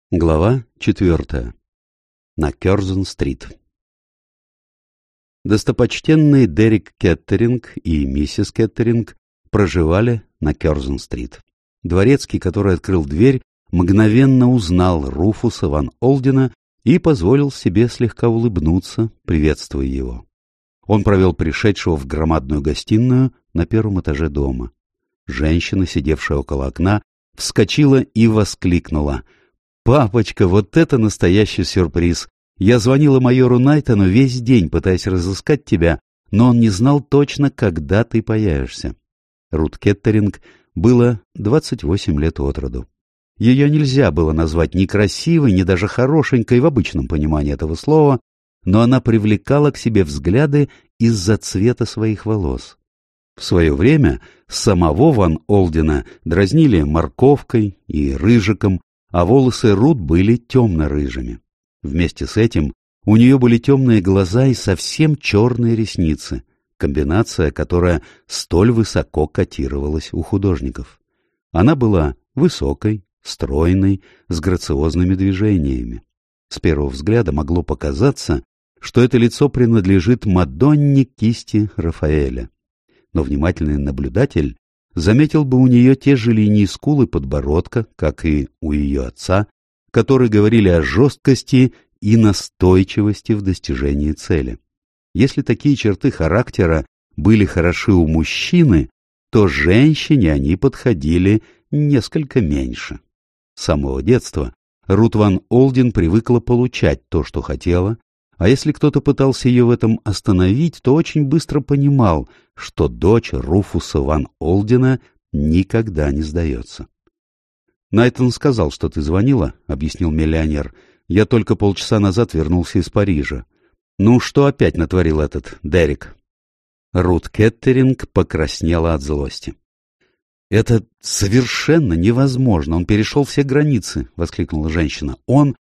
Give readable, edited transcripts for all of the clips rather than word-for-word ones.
Глава 4. На Кёрзен-стрит. Достопочтенный Дерек Кеттеринг и миссис Кеттеринг проживали на Кёрзен-стрит. Дворецкий, который открыл дверь, мгновенно узнал Руфуса ван Олдена и позволил себе слегка улыбнуться, приветствуя его. Он провел пришедшего в громадную гостиную на первом этаже дома. Женщина, сидевшая около окна, вскочила и воскликнула: «Папочка, вот это настоящий сюрприз! Я звонила майору Найтону весь день, пытаясь разыскать тебя, но он не знал точно, когда ты появишься». Рут Кеттеринг было 28 лет от роду. Ее нельзя было назвать ни красивой, ни даже хорошенькой в обычном понимании этого слова, но она привлекала к себе взгляды из-за цвета своих волос. В свое время самого ван Олдена дразнили морковкой и рыжиком, а волосы Рут были темно-рыжими. Вместе с этим у нее были темные глаза и совсем черные ресницы, комбинация, которая столь высоко котировалась у художников. Она была высокой, стройной, с грациозными движениями. С первого взгляда могло показаться, что это лицо принадлежит Мадонне кисти Рафаэля. Но внимательный наблюдатель заметил бы у нее те же линии скул и подбородка, как и у ее отца, которые говорили о жесткости и настойчивости в достижении цели. Если такие черты характера были хороши у мужчины, то женщине они подходили несколько меньше. С самого детства Рут ван Олден привыкла получать то, что хотела, а если кто-то пытался ее в этом остановить, то очень быстро понимал, что дочь Руфуса ван Олдена никогда не сдается. «Найтон сказал, что ты звонила», — объяснил миллионер. «Я только полчаса назад вернулся из Парижа. Ну, что опять натворил этот Дерек?» Рут Кеттеринг покраснела от злости. «Это совершенно невозможно. Он перешел все границы», — воскликнула женщина.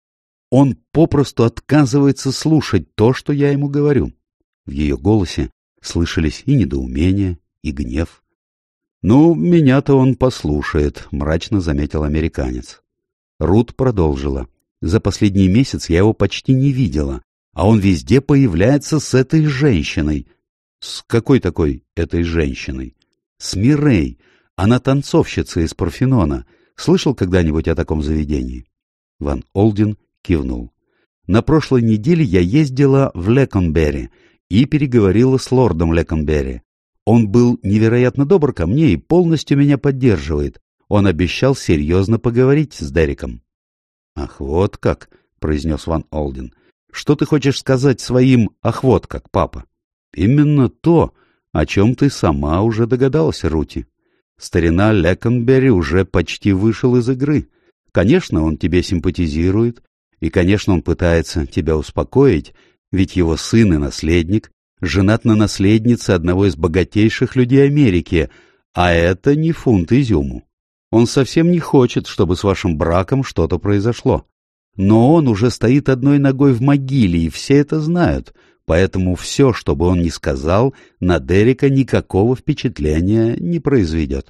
Он попросту отказывается слушать то, что я ему говорю». В ее голосе слышались и недоумение, и гнев. «Ну, меня-то он послушает», — мрачно заметил американец. Рут продолжила. «За последний месяц я его почти не видела, а он везде появляется с этой женщиной». «С какой такой этой женщиной?» «С Мирей. Она танцовщица из Парфенона. Слышал когда-нибудь о таком заведении?» Ван Олден кивнул. «На прошлой неделе я ездила в Леконберри и переговорила с лордом Леконберри. Он был невероятно добр ко мне и полностью меня поддерживает. Он обещал серьезно поговорить с Дереком». «Ах, вот как», — произнес Ван Олден. «Что ты хочешь сказать своим «ах, вот как», папа?» «Именно то, о чем ты сама уже догадалась, Рути. Старина Леконберри уже почти вышел из игры. Конечно, он тебе симпатизирует, и, конечно, он пытается тебя успокоить, ведь его сын и наследник женат на наследнице одного из богатейших людей Америки, а это не фунт изюму. Он совсем не хочет, чтобы с вашим браком что-то произошло. Но он уже стоит одной ногой в могиле, и все это знают, поэтому все, что бы он ни сказал, на Дерека никакого впечатления не произведет».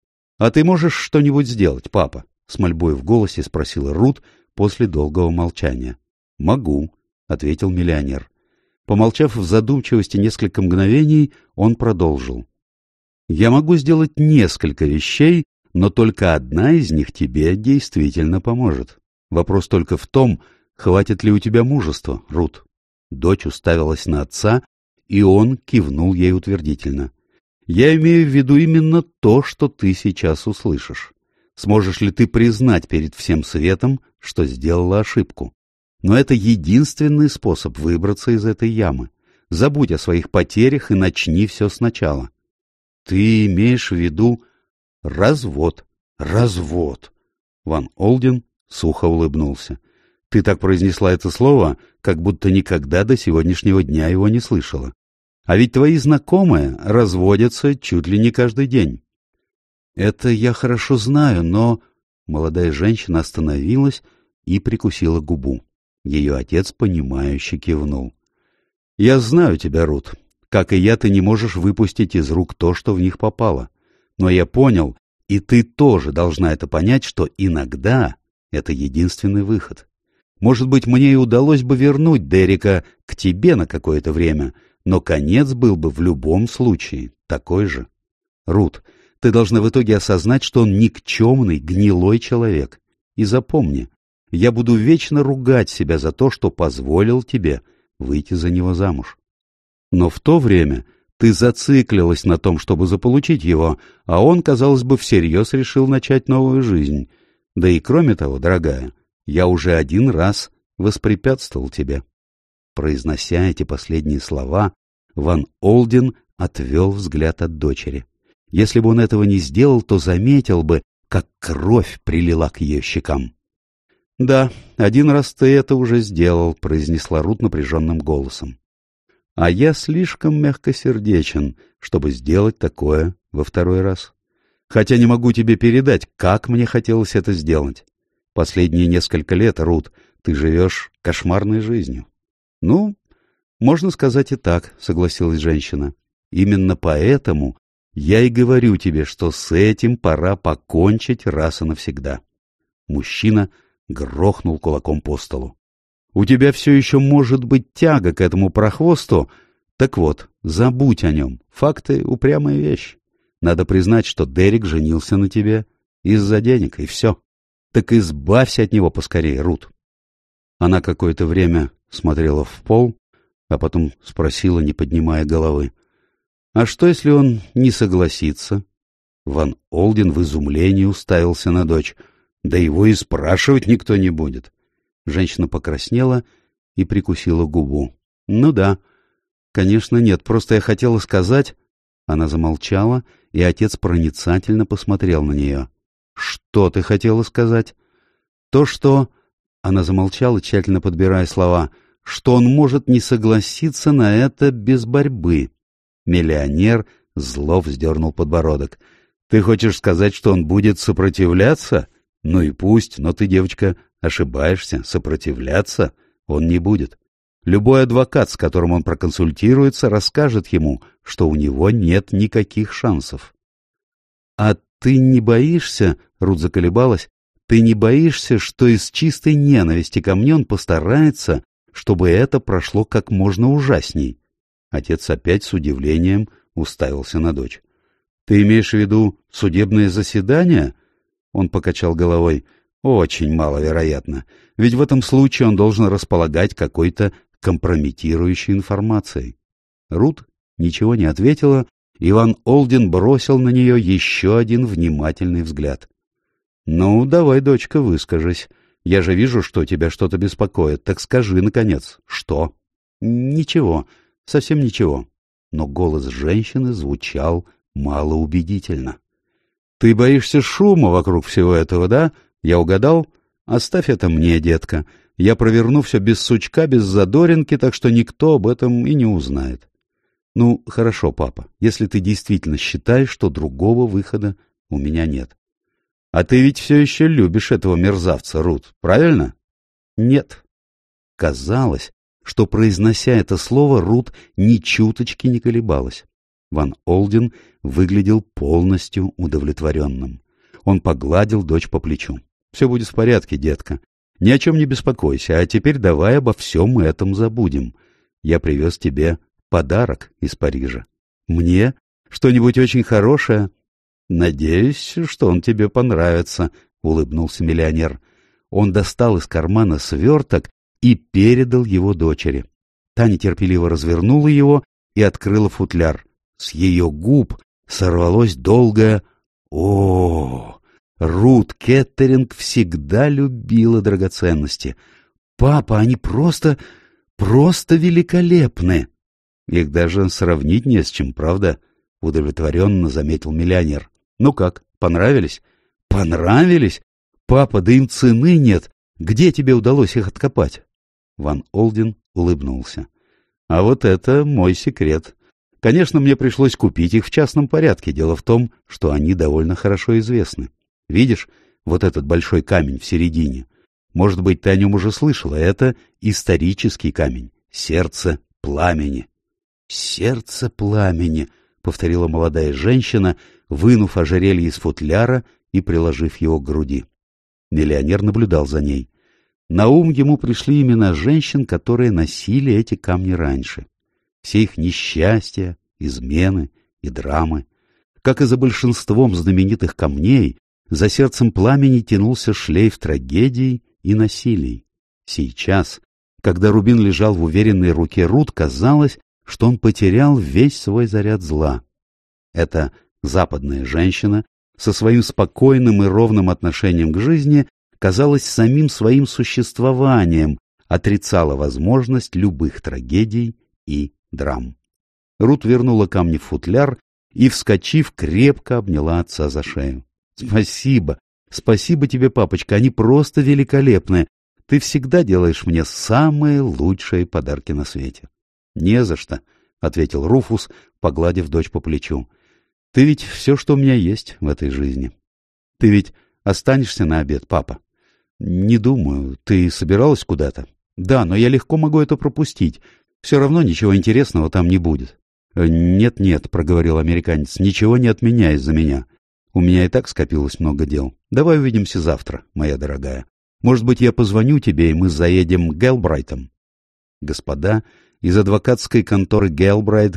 «А ты можешь что-нибудь сделать, папа?» — с мольбой в голосе спросила Рут после долгого молчания. «Могу», — ответил миллионер. Помолчав в задумчивости несколько мгновений, он продолжил. «Я могу сделать несколько вещей, но только одна из них тебе действительно поможет. Вопрос только в том, хватит ли у тебя мужества, Рут». Дочь уставилась на отца, и он кивнул ей утвердительно. «Я имею в виду именно то, что ты сейчас услышишь. Сможешь ли ты признать перед всем светом, что сделала ошибку? Но это единственный способ выбраться из этой ямы. Забудь о своих потерях и начни все сначала». «Ты имеешь в виду развод?» «Развод!» Ван Олден сухо улыбнулся. «Ты так произнесла это слово, как будто никогда до сегодняшнего дня его не слышала. А ведь твои знакомые разводятся чуть ли не каждый день». «Это я хорошо знаю, но...» Молодая женщина остановилась и прикусила губу. Ее отец, понимающе кивнул. «Я знаю тебя, Рут. Как и я, ты не можешь выпустить из рук то, что в них попало. Но я понял, и ты тоже должна это понять, что иногда Это единственный выход. Может быть, мне и удалось бы вернуть Дерека к тебе на какое-то время, но конец был бы в любом случае такой же. Рут, ты должна в итоге осознать, что он никчемный, гнилой человек. И запомни, я буду вечно ругать себя за то, что позволил тебе выйти за него замуж. Но в то время ты зациклилась на том, чтобы заполучить его, а он, казалось бы, всерьез решил начать новую жизнь. Да и кроме того, дорогая, я уже один раз воспрепятствовал тебе. Произнося эти последние слова, Ван Олден отвел взгляд от дочери. Если бы он этого не сделал, то заметил бы, как кровь прилила к ее щекам. — Да, один раз ты это уже сделал, — произнесла Рут напряженным голосом. — А я слишком мягкосердечен, чтобы сделать такое во второй раз. Хотя не могу тебе передать, как мне хотелось это сделать. Последние несколько лет, Рут, ты живешь кошмарной жизнью. — Ну, можно сказать и так, — согласилась женщина. — Именно поэтому я и говорю тебе, что с этим пора покончить раз и навсегда. Мужчина грохнул кулаком по столу. — У тебя все еще может быть тяга к этому прохвосту. Так вот, забудь о нем. Факты — упрямая вещь. Надо признать, что Дерек женился на тебе из-за денег, и все. Так избавься от него поскорее, Рут. Она какое-то время смотрела в пол, а потом спросила, не поднимая головы: — А что, если он не согласится? Ван Олден в изумлении уставился на дочь. Да его и спрашивать никто не будет. Женщина покраснела и прикусила губу. — Ну да. Конечно, нет, просто я хотела сказать... Она замолчала, и отец проницательно посмотрел на нее. — Что ты хотела сказать? — То, что... Она замолчала, тщательно подбирая слова. — Что он может не согласиться на это без борьбы. Миллионер зло вздернул подбородок. — Ты хочешь сказать, что он будет сопротивляться? Ну и пусть, но ты, девочка, ошибаешься. Сопротивляться он не будет. Любой адвокат, с которым он проконсультируется, расскажет ему, что у него нет никаких шансов. — А ты не боишься, — Рут заколебалась, — ты не боишься, что из чистой ненависти ко мне он постарается, чтобы это прошло как можно ужасней? Отец опять с удивлением уставился на дочь. — Ты имеешь в виду судебное заседание? Он покачал головой. — Очень маловероятно, ведь в этом случае он должен располагать какой-то компрометирующей информацией. Рут ничего не ответила, и Ван Олден бросил на нее еще один внимательный взгляд. — Ну, давай, дочка, выскажись. Я же вижу, что тебя что-то беспокоит. Так скажи, наконец, что? — Ничего, совсем ничего. Но голос женщины звучал малоубедительно. — Ты боишься шума вокруг всего этого, да? Я угадал? Оставь это мне, детка. Я проверну все без сучка, без задоринки, так что никто об этом и не узнает. Ну, хорошо, папа, если ты действительно считаешь, что другого выхода у меня нет. А ты ведь все еще любишь этого мерзавца, Рут, правильно? Нет. Казалось, что, произнося это слово, Рут ни чуточки не колебалась. Ван Олден выглядел полностью удовлетворенным. Он погладил дочь по плечу. — Все будет в порядке, детка. Ни о чем не беспокойся, а теперь давай обо всем этом забудем. Я привез тебе подарок из Парижа. Мне? Что-нибудь очень хорошее? Надеюсь, что он тебе понравится, — улыбнулся миллионер. Он достал из кармана сверток и передал его дочери. Та нетерпеливо развернула его и открыла футляр. С ее губ сорвалось долгое «О-о-о!». Рут Кеттеринг всегда любила драгоценности. «Папа, они просто великолепны!» «Их даже сравнить не с чем, правда?» — удовлетворенно заметил миллионер. «Ну как, понравились?» «Понравились? Папа, да им цены нет! Где тебе удалось их откопать?» Ван Олден улыбнулся. «А вот это мой секрет. Конечно, мне пришлось купить их в частном порядке. Дело в том, что они довольно хорошо известны. Видишь, вот этот большой камень в середине? Может быть, ты о нем уже слышала. Это исторический камень. Сердце пламени». «Сердце пламени», — повторила молодая женщина, вынув ожерелье из футляра и приложив его к груди. Миллионер наблюдал за ней. На ум ему пришли имена женщин, которые носили эти камни раньше. Все их несчастья, измены и драмы. Как и за большинством знаменитых камней, за сердцем пламени тянулся шлейф трагедий и насилий. Сейчас, когда рубин лежал в уверенной руке Рут, казалось, что он потерял весь свой заряд зла. Эта западная женщина со своим спокойным и ровным отношением к жизни, казалось, самим своим существованием отрицала возможность любых трагедий и драм. Рут вернула камни в футляр и, вскочив, крепко обняла отца за шею. — Спасибо, спасибо тебе, папочка, они просто великолепны. Ты всегда делаешь мне самые лучшие подарки на свете. — Не за что, — ответил Руфус, погладив дочь по плечу. — Ты ведь все, что у меня есть в этой жизни. Ты ведь останешься на обед, папа? — Не думаю. Ты собиралась куда-то? — Да, но я легко могу это пропустить. Все равно ничего интересного там не будет. — Нет-нет, — проговорил американец, — ничего не отменяй из-за меня. У меня и так скопилось много дел. Давай увидимся завтра, моя дорогая. Может быть, я позвоню тебе, и мы заедем к Гелбрайтам. Господа из адвокатской конторы Гелбрайт,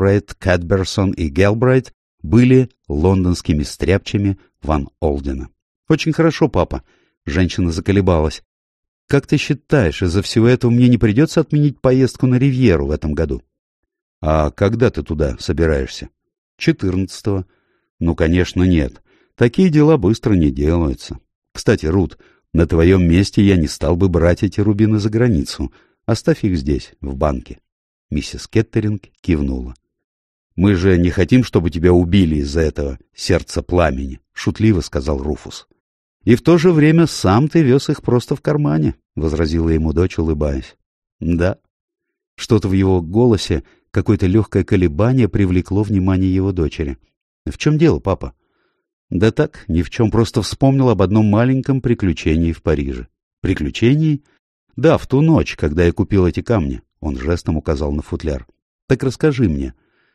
Кэтберсон и Гелбрайт были лондонскими стряпчими Ван Олдена. — Очень хорошо, папа. Женщина заколебалась. — Как ты считаешь, из-за всего этого мне не придется отменить поездку на Ривьеру в этом году? — А когда ты туда собираешься? — 14-го. — Ну, конечно, нет. Такие дела быстро не делаются. Кстати, Рут, на твоем месте я не стал бы брать эти рубины за границу. Оставь их здесь, в банке. Миссис Кеттеринг кивнула. — Мы же не хотим, чтобы тебя убили из-за этого сердца пламени, — шутливо сказал Руфус. — И в то же время сам ты вез их просто в кармане, — возразила ему дочь, улыбаясь. — Да. Что-то в его голосе, какое-то легкое колебание привлекло внимание его дочери. — В чем дело, папа? — Да так, ни в чем, просто вспомнил об одном маленьком приключении в Париже. — Приключении? — Да, в ту ночь, когда я купил эти камни. Он жестом указал на футляр. — Так расскажи мне.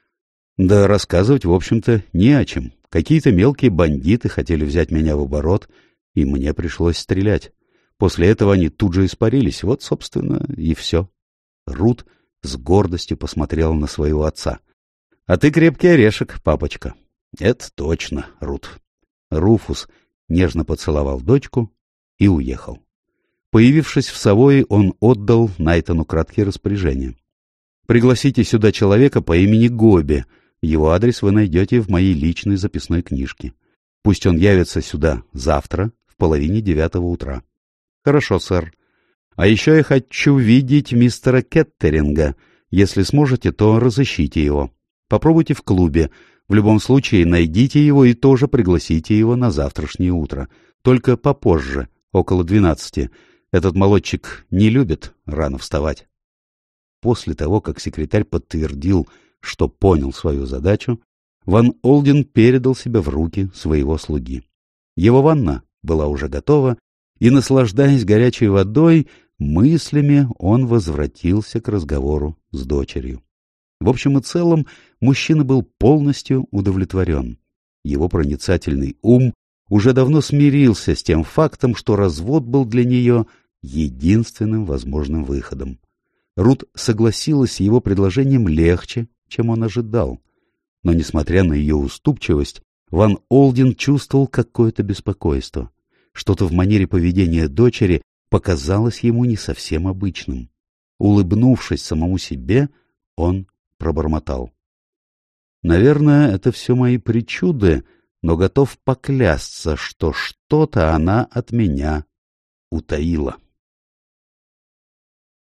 — Да рассказывать, в общем-то, не о чем. Какие-то мелкие бандиты хотели взять меня в оборот, и мне пришлось стрелять. После этого они тут же испарились. Вот, собственно, и все. Рут с гордостью посмотрела на своего отца. — А ты крепкий орешек, папочка. — Это точно, Рут. Руфус нежно поцеловал дочку и уехал. Появившись в Савойи, он отдал Найтону краткие распоряжения. — Пригласите сюда человека по имени Гоби. Его адрес вы найдете в моей личной записной книжке. Пусть он явится сюда завтра в 8:30 утра. — Хорошо, сэр. А еще я хочу видеть мистера Кеттеринга. Если сможете, то разыщите его. Попробуйте в клубе. В любом случае, найдите его и тоже пригласите его на завтрашнее утро. Только попозже, около 12. Этот молодчик не любит рано вставать. После того, как секретарь подтвердил, что понял свою задачу, Ван Олден передал себя в руки своего слуги. Его ванна была уже готова, и, наслаждаясь горячей водой, мыслями он возвратился к разговору с дочерью. В общем и целом, мужчина был полностью удовлетворен. Его проницательный ум уже давно смирился с тем фактом, что развод был для нее единственным возможным выходом. Рут согласилась с его предложением легче, чем он ожидал. Но, несмотря на ее уступчивость, Ван Олден чувствовал какое-то беспокойство. Что-то в манере поведения дочери показалось ему не совсем обычным. Улыбнувшись самому себе, он пробормотал: «Наверное, это все мои причуды, но готов поклясться, что что-то она от меня утаила».